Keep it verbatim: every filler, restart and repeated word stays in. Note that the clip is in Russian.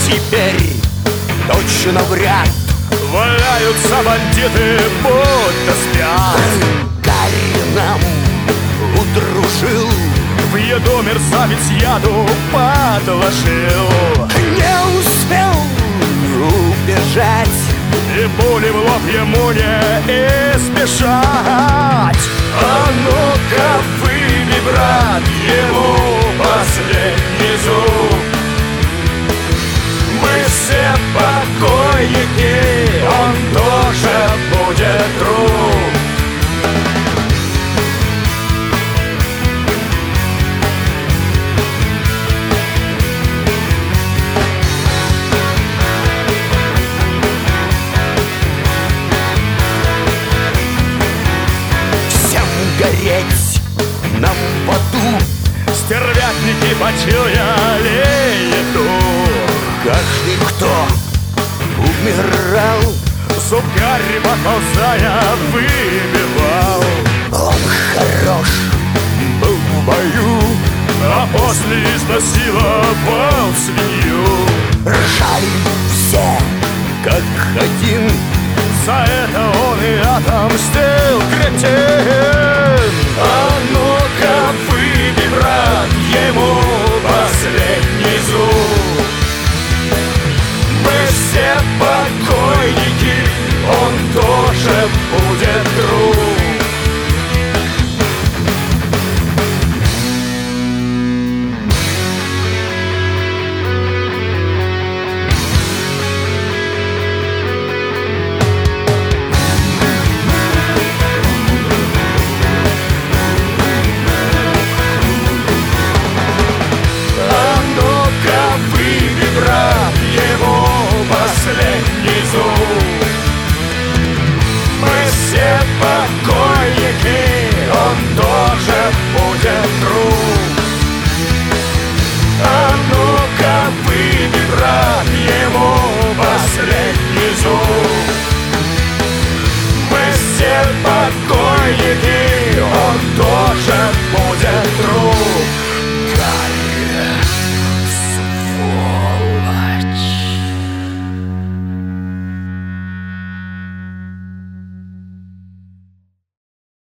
теперь точно вряд валяются бандиты, будто спят. Гарри нам удружил, в еду мерзавец яду подложил. не успел убежать, и пули в лоб ему не избежать. А ну-ка выби, брат, ему последний зуб. Мы все покойники, он тоже будет труп. гореть нам в аду. Стервятники почуяли еду. Каждый, кто умирал, зуб Гарри поползая выбивал. Он хорош был в бою, а после изнасиловал свинью.